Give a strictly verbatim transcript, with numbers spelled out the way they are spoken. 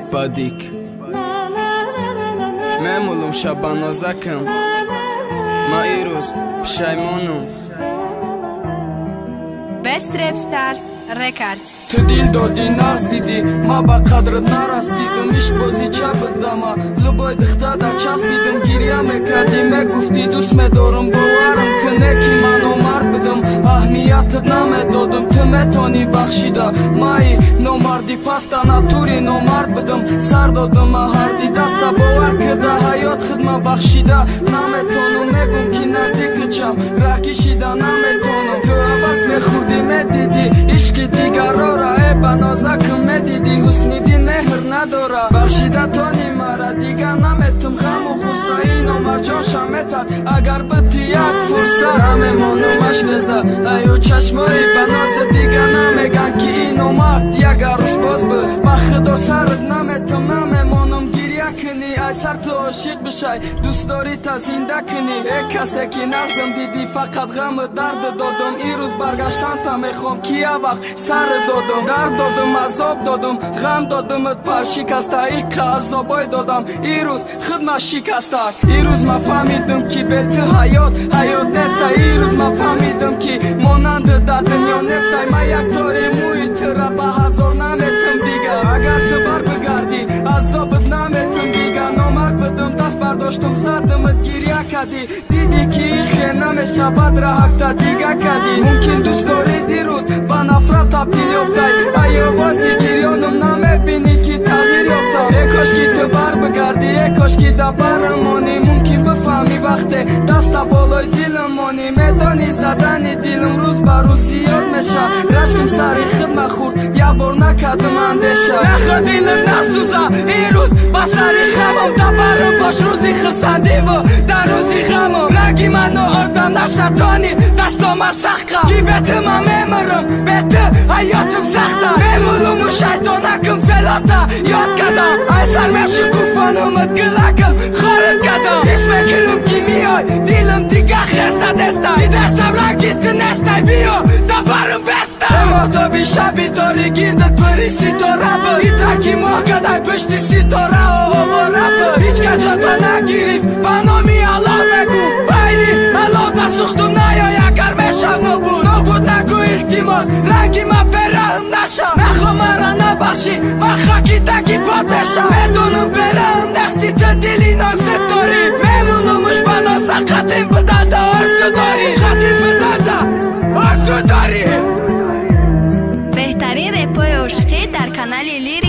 Badik мемулум шабанозакам ма ирӯз пишаймонум Best Rap Stars Records. Ту дил доди нағз диди ма ба қадрат нарасидим ишбозича будама лубой дихтада часпидим гирия мекарди мегуфти дӯст медорам боварам кune ки ман номард будам аҳмиятат намедодам ту метони бахшида маи номарди паста натури номард будам сар додама ҳарди даста бовар када ҳаёт хидма бахшида наметонам мегум ки наздикичам раҳ кишида наметонам ту авас мехурди медиди ишқи дигарора э ба нозакам медиди ҳусни дин меҳр надора бахшида тони мара дига наметум ғаму ғусса ин омарҷон шаметад агар бити як фурсат намемонам ашреза аю чашмои ба ноза дига намеган ки ин омард яга рӯзбоз бу ба худо сард наметум намемонам гирья кунӣ ай сар ту ошиқ бишай дӯстдорӣ та зинда кунӣ э касе ки нағзам диди фақат ғаму дард додам ин рӯз баргаштанта мехом ки я вақт сар додам дард додам азоб додам ғам додамат пар шикаста иққа азобой додам ин рӯз хидма шикаста ин рӯз ма фаҳмидам ки бе ту ҳаёт ҳаёт неста ин рӯз ма фаҳмидам ки монанду дар дунё нестай ма яктори мӯи тура ба ҳазор наметам дига агар ту бар бигарди азобат наметам дига номард будам даст бардоштам садамат гирья кади диди ки ихе намешавад раҳакта дига кади мумкин дӯстдорӣ дирӯз ба нафрат табдил ёфтай ай овози гирёнам намебинӣ ки тағйир ёфтам э кошки ту бар бигарди э кошки да барам монӣ мумкин бифаҳмӣ вақте даста болои дилам монӣ медонӣ задани дилам рӯз ба рӯз зиёд меша рашким сари хидма хурд як бор накардам андеша нахо дилат насӯза ин рӯз ба сари ғамам да барам бош рӯзи хирсандиву дар рӯзи ғамам раги ману одам нашатони дастома сахқа ки бе ту ман мемирам бе ту ҳаётим сахта мемулуму шайтонакам фелота ёд кардам ай сармешукуфонумат гилакам хорид кардам ҳис мекунам ки миёй дилам дига хеса дестай дидастам ранги ту нестай биё да барам беста эмотоби шаби дори гирдат пари ситора бу итраки моҳгадай пушти ситора овора бу ҳеҷ каҷота нагирифт ба номи аллоҳ мегӯ байни аллоҳда сӯхтум наёй агар мешав нобуд нобуд нагӯ ихтимос ранги ман бераҳм наша нахо мара набахшӣ ман хаки таги пот мешам медонам бераҳм дасти ту дили нозик дорӣ мемунумуш ба ноза қатим бидада орзу дорӣ қатим бидада орзу дорӣ Беҳтарин репҳои ошиқӣ дар канали Лирик